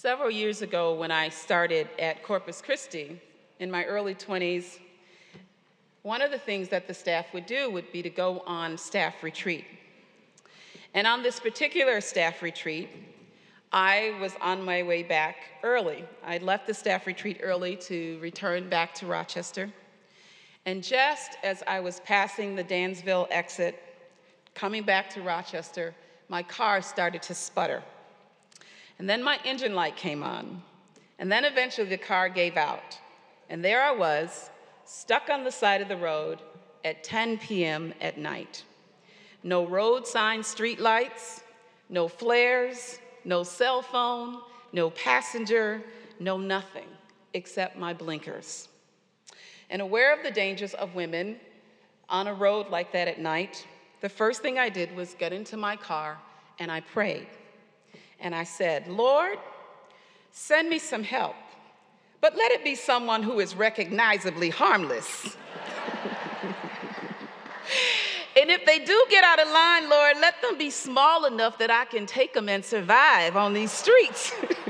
Several years ago, when I started at Corpus Christi in my early 20s, one of the things that the staff would do would be to go on staff retreat. And on this particular staff retreat, I was on my way back early. I left the staff retreat early to return back to Rochester. And just as I was passing the Dansville exit, coming back to Rochester, my car started to sputter. And then my engine light came on. And then eventually the car gave out. And there I was, stuck on the side of the road at 10 p.m. at night. No road sign street lights, no flares, no cell phone, no passenger, no nothing except my blinkers. And aware of the dangers of women on a road like that at night, the first thing I did was get into my car and I prayed. And I said, Lord, send me some help, but let it be someone who is recognizably harmless. And if they do get out of line, Lord, let them be small enough that I can take them and survive on these streets.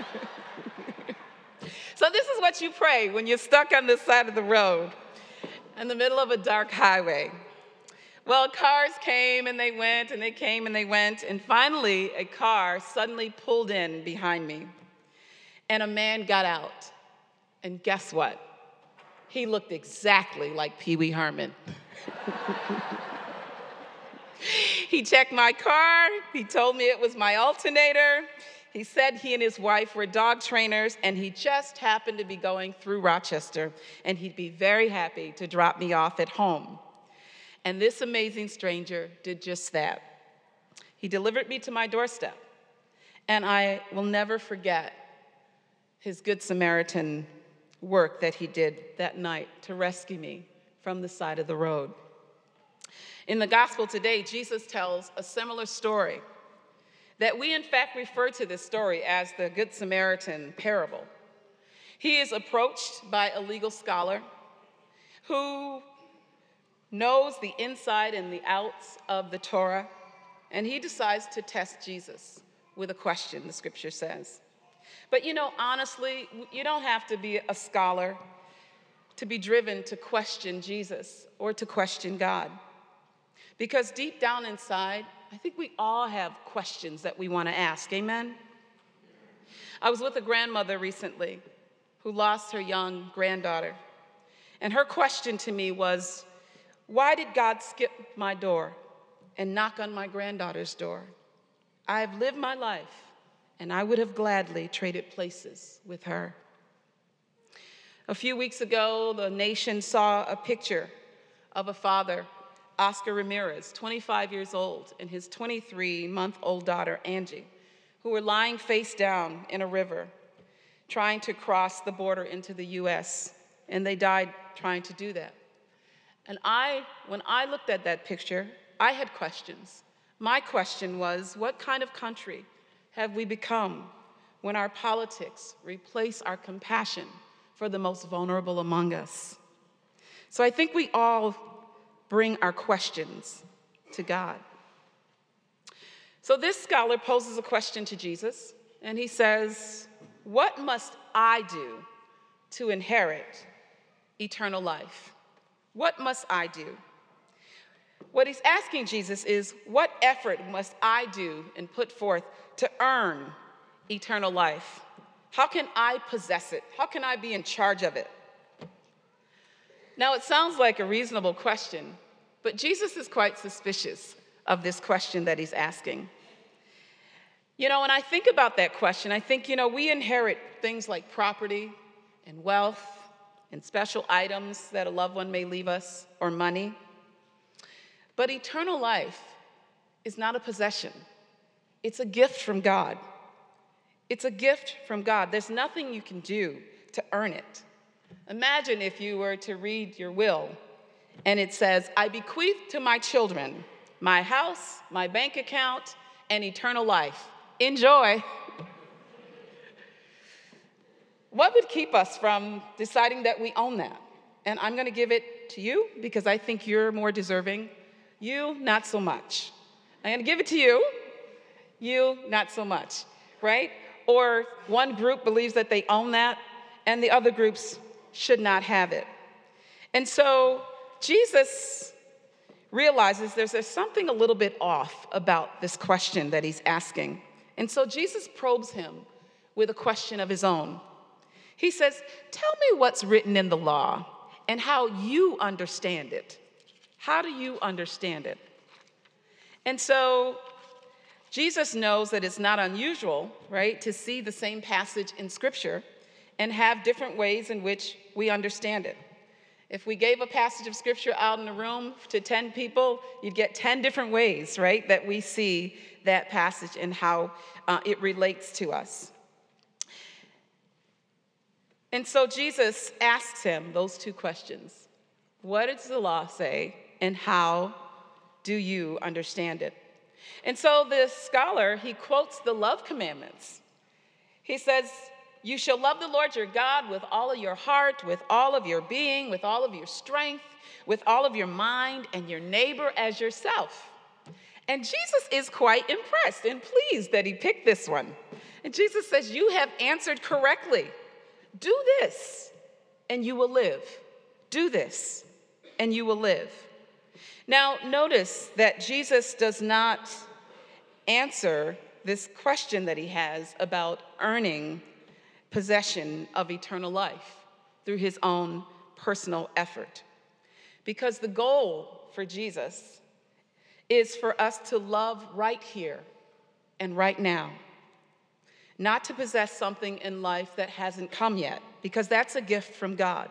So this is what you pray when you're stuck on the side of the road in the middle of a dark highway. Well, cars came and they went, and they came and they went, and finally a car suddenly pulled in behind me, and a man got out. And guess what? He looked exactly like Pee Wee Herman. He checked my car, he told me it was my alternator, he said he and his wife were dog trainers, and he just happened to be going through Rochester, and he'd be very happy to drop me off at home. And this amazing stranger did just that. He delivered me to my doorstep, and I will never forget his Good Samaritan work that he did that night to rescue me from the side of the road. In the gospel today, Jesus tells a similar story that we in fact refer to this story as the Good Samaritan parable. He is approached by a legal scholar who knows the inside and the outs of the Torah, and he decides to test Jesus with a question, the scripture says. But honestly, you don't have to be a scholar to be driven to question Jesus or to question God. Because deep down inside, I think we all have questions that we want to ask, amen? I was with a grandmother recently who lost her young granddaughter, and her question to me was, why did God skip my door and knock on my granddaughter's door? I have lived my life, and I would have gladly traded places with her. A few weeks ago, the nation saw a picture of a father, Oscar Ramirez, 25 years old, and his 23-month-old daughter, Angie, who were lying face down in a river, trying to cross the border into the U.S., and they died trying to do that. And when I looked at that picture, I had questions. My question was, what kind of country have we become when our politics replace our compassion for the most vulnerable among us? So I think we all bring our questions to God. So this scholar poses a question to Jesus, and he says, what must I do to inherit eternal life? What must I do? What he's asking Jesus is, what effort must I do and put forth to earn eternal life? How can I possess it? How can I be in charge of it? Now, it sounds like a reasonable question, but Jesus is quite suspicious of this question that he's asking. When I think about that question, I think, we inherit things like property and wealth and special items that a loved one may leave us, or money. But eternal life is not a possession. It's a gift from God. It's a gift from God. There's nothing you can do to earn it. Imagine if you were to read your will, and it says, I bequeath to my children my house, my bank account, and eternal life. Enjoy. What would keep us from deciding that we own that? And I'm going to give it to you because I think you're more deserving. You, not so much. I'm going to give it to you. You, not so much, right? Or one group believes that they own that, and the other groups should not have it. And so Jesus realizes there's something a little bit off about this question that he's asking. And so Jesus probes him with a question of his own. He says, tell me what's written in the law and how you understand it. How do you understand it? And so Jesus knows that it's not unusual, right, to see the same passage in Scripture and have different ways in which we understand it. If we gave a passage of Scripture out in the room to 10 people, you'd get 10 different ways, right, that we see that passage and how it relates to us. And so Jesus asks him those two questions. What does the law say, and how do you understand it? And so this scholar, he quotes the love commandments. He says, you shall love the Lord your God with all of your heart, with all of your being, with all of your strength, with all of your mind, and your neighbor as yourself. And Jesus is quite impressed and pleased that he picked this one. And Jesus says, you have answered correctly. Do this, and you will live. Do this, and you will live. Now, notice that Jesus does not answer this question that he has about earning possession of eternal life through his own personal effort. Because the goal for Jesus is for us to love right here and right now. Not to possess something in life that hasn't come yet, because that's a gift from God.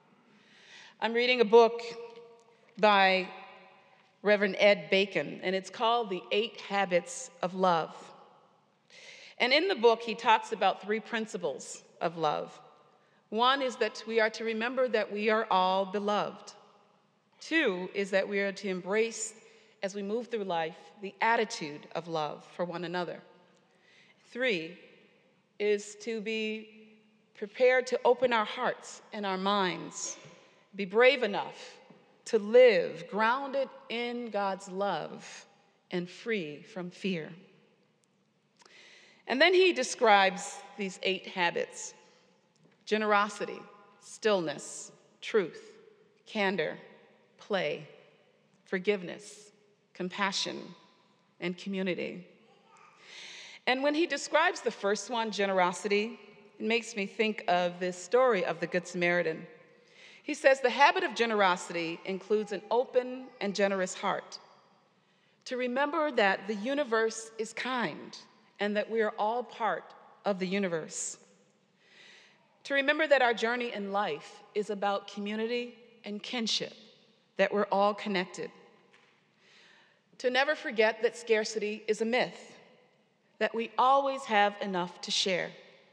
I'm reading a book by Reverend Ed Bacon, and it's called The 8 Habits of Love. And in the book, he talks about 3 principles of love. One is that we are to remember that we are all beloved. 2 is that we are to embrace, as we move through life, the attitude of love for one another. 3 is to be prepared to open our hearts and our minds, be brave enough to live grounded in God's love and free from fear. And then he describes these 8 habits: generosity, stillness, truth, candor, play, forgiveness, compassion, and community. And when he describes the first one, generosity, it makes me think of this story of the Good Samaritan. He says the habit of generosity includes an open and generous heart, to remember that the universe is kind and that we are all part of the universe. To remember that our journey in life is about community and kinship, that we're all connected. To never forget that scarcity is a myth, that we always have enough to share,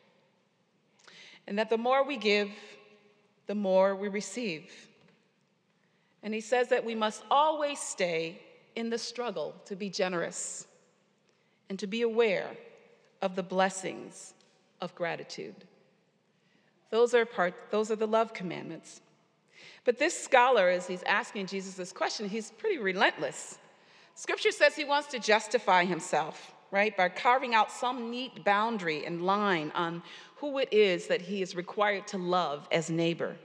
and that the more we give, the more we receive. And he says that we must always stay in the struggle to be generous and to be aware of the blessings of gratitude. Those are the love commandments. But this scholar, as he's asking Jesus this question, he's pretty relentless. Scripture says he wants to justify himself, right, by carving out some neat boundary and line on who it is that he is required to love as neighbor.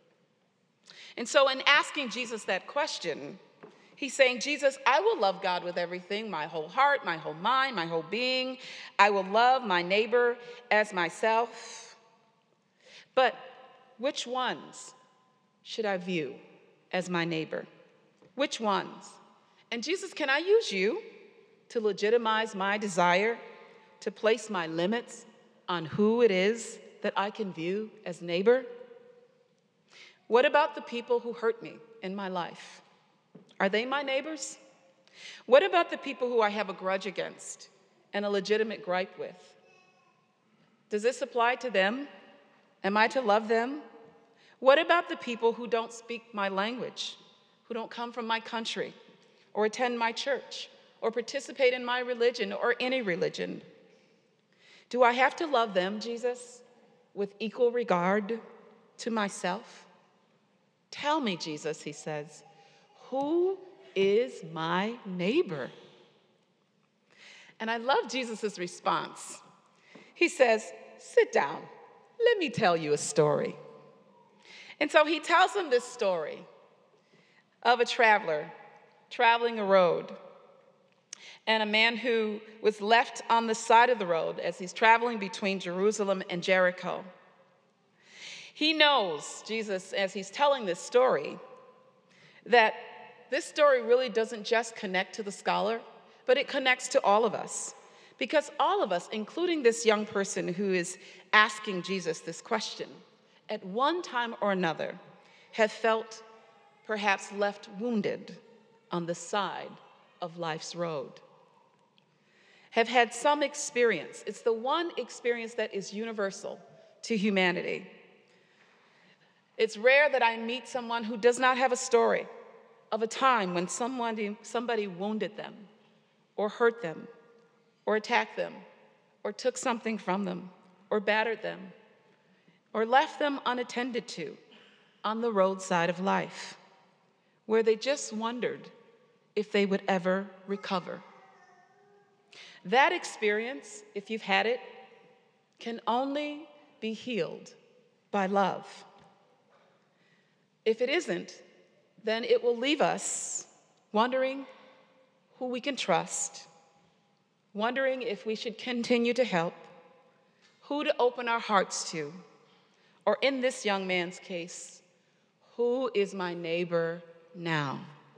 And so in asking Jesus that question, he's saying, Jesus, I will love God with everything, my whole heart, my whole mind, my whole being. I will love my neighbor as myself. But which ones should I view as my neighbor? Which ones? And Jesus, can I use you to legitimize my desire to place my limits on who it is that I can view as neighbor? What about the people who hurt me in my life? Are they my neighbors? What about the people who I have a grudge against and a legitimate gripe with? Does this apply to them? Am I to love them? What about the people who don't speak my language, who don't come from my country, or attend my church, or participate in my religion or any religion? Do I have to love them, Jesus, with equal regard to myself? Tell me, Jesus, he says, who is my neighbor? And I love Jesus' response. He says, "Sit down. Let me tell you a story." And so he tells him this story of a traveler traveling a road, and a man who was left on the side of the road as he's traveling between Jerusalem and Jericho. He knows, Jesus, as he's telling this story, that this story really doesn't just connect to the scholar, but it connects to all of us. Because all of us, including this young person who is asking Jesus this question, at one time or another have felt perhaps left wounded on the side of life's road. Have had some experience. It's the one experience that is universal to humanity. It's rare that I meet someone who does not have a story of a time when somebody wounded them, or hurt them, or attacked them, or took something from them, or battered them, or left them unattended to on the roadside of life, where they just wondered if they would ever recover. That experience, if you've had it, can only be healed by love. If it isn't, then it will leave us wondering who we can trust, wondering if we should continue to help, who to open our hearts to, or in this young man's case, who is my neighbor now?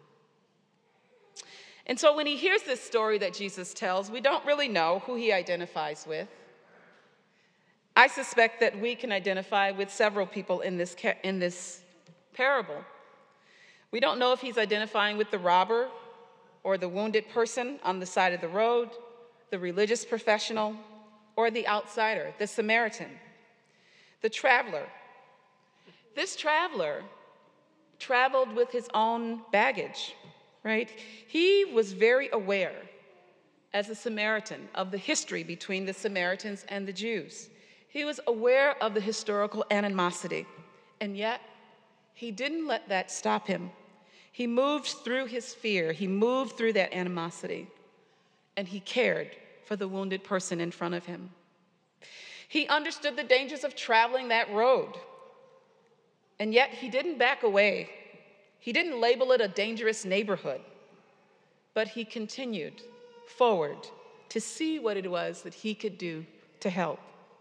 And so when he hears this story that Jesus tells, we don't really know who he identifies with. I suspect that we can identify with several people in this parable. We don't know if he's identifying with the robber or the wounded person on the side of the road, the religious professional, or the outsider, the Samaritan, the traveler. This traveler traveled with his own baggage, right? He was very aware, as a Samaritan, of the history between the Samaritans and the Jews. He was aware of the historical animosity, and yet he didn't let that stop him. He moved through his fear, he moved through that animosity, and he cared for the wounded person in front of him. He understood the dangers of traveling that road, and yet he didn't back away. He didn't label it a dangerous neighborhood, but he continued forward to see what it was that he could do to help.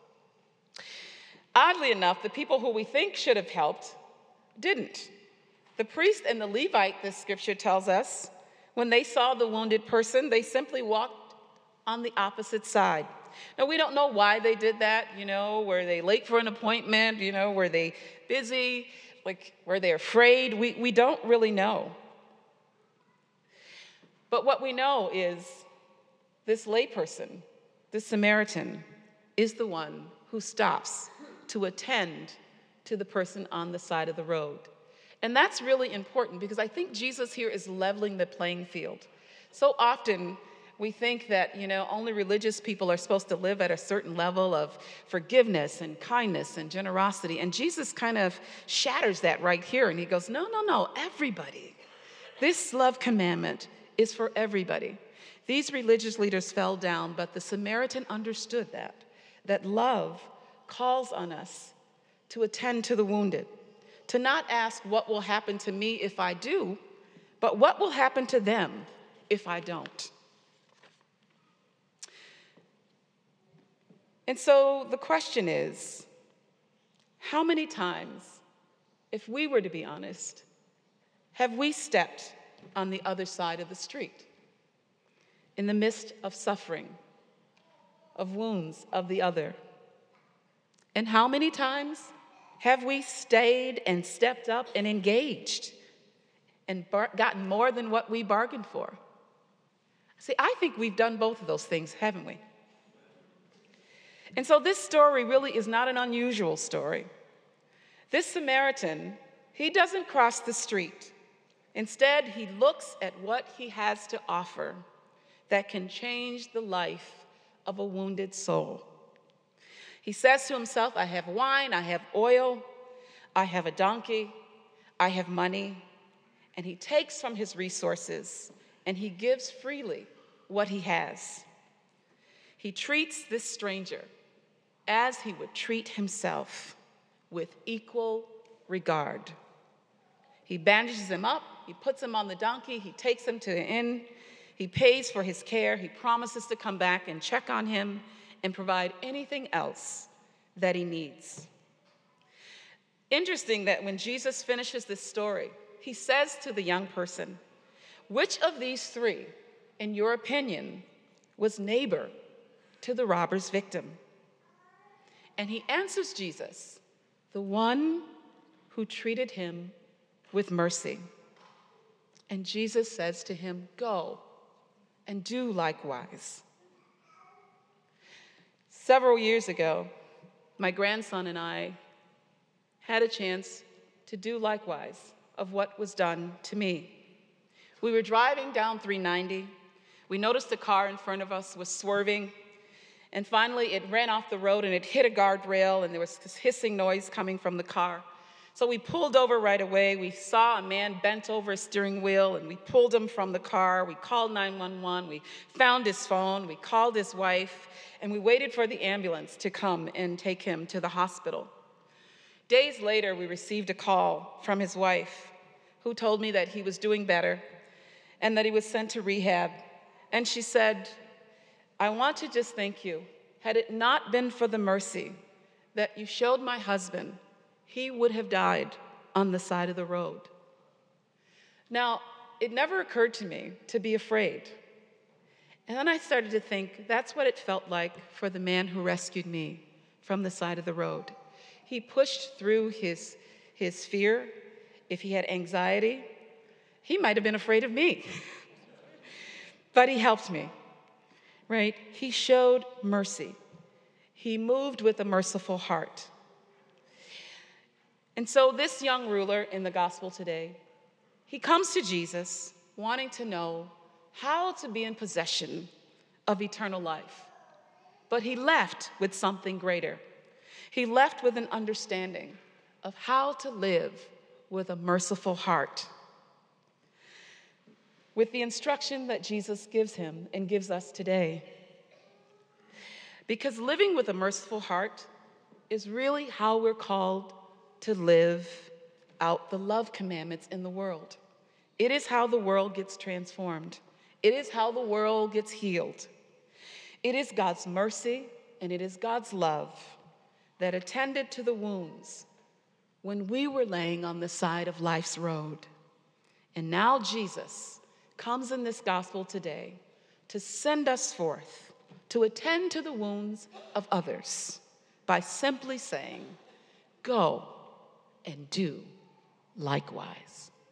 Oddly enough, the people who we think should have helped didn't. The priest and the Levite, this scripture tells us, when they saw the wounded person, they simply walked on the opposite side. Now, we don't know why they did that. Were they late for an appointment? Were they busy? Were they afraid? We don't really know. But what we know is this layperson, this Samaritan, is the one who stops to attend to the person on the side of the road. And that's really important because I think Jesus here is leveling the playing field. So often we think that, only religious people are supposed to live at a certain level of forgiveness and kindness and generosity. And Jesus kind of shatters that right here. And he goes, no, everybody. This love commandment is for everybody. These religious leaders fell down, but the Samaritan understood that love calls on us to attend to the wounded, to not ask what will happen to me if I do, but what will happen to them if I don't. And so the question is, how many times, if we were to be honest, have we stepped on the other side of the street in the midst of suffering, of wounds of the other? And how many times have we stayed and stepped up and engaged and gotten more than what we bargained for? See, I think we've done both of those things, haven't we? And so this story really is not an unusual story. This Samaritan, he doesn't cross the street. Instead, he looks at what he has to offer that can change the life of a wounded soul. He says to himself, I have wine, I have oil, I have a donkey, I have money. And he takes from his resources and he gives freely what he has. He treats this stranger as he would treat himself with equal regard. He bandages him up, he puts him on the donkey, he takes him to the inn, he pays for his care, he promises to come back and check on him and provide anything else that he needs. Interesting that when Jesus finishes this story, he says to the young person, "Which of these three, in your opinion, was neighbor to the robber's victim?" And he answers Jesus, "The one who treated him with mercy." And Jesus says to him, "Go and do likewise." Several years ago, my grandson and I had a chance to do likewise of what was done to me. We were driving down 390. We noticed a car in front of us was swerving, and finally it ran off the road and it hit a guardrail, and there was this hissing noise coming from the car. So we pulled over right away. We saw a man bent over a steering wheel, and we pulled him from the car. We called 911. We found his phone. We called his wife, and we waited for the ambulance to come and take him to the hospital. Days later, we received a call from his wife, who told me that he was doing better and that he was sent to rehab. And she said, "I want to just thank you. Had it not been for the mercy that you showed my husband, he would have died on the side of the road." Now, it never occurred to me to be afraid. And then I started to think, that's what it felt like for the man who rescued me from the side of the road. He pushed through his fear. If he had anxiety, he might have been afraid of me. But he helped me, right? He showed mercy. He moved with a merciful heart. And so this young ruler in the gospel today, he comes to Jesus wanting to know how to be in possession of eternal life. But he left with something greater. He left with an understanding of how to live with a merciful heart. With the instruction that Jesus gives him and gives us today. Because living with a merciful heart is really how we're called to live out the love commandments in the world. It is how the world gets transformed. It is how the world gets healed. It is God's mercy and it is God's love that attended to the wounds when we were laying on the side of life's road. And now Jesus comes in this gospel today to send us forth to attend to the wounds of others by simply saying, "Go and do likewise."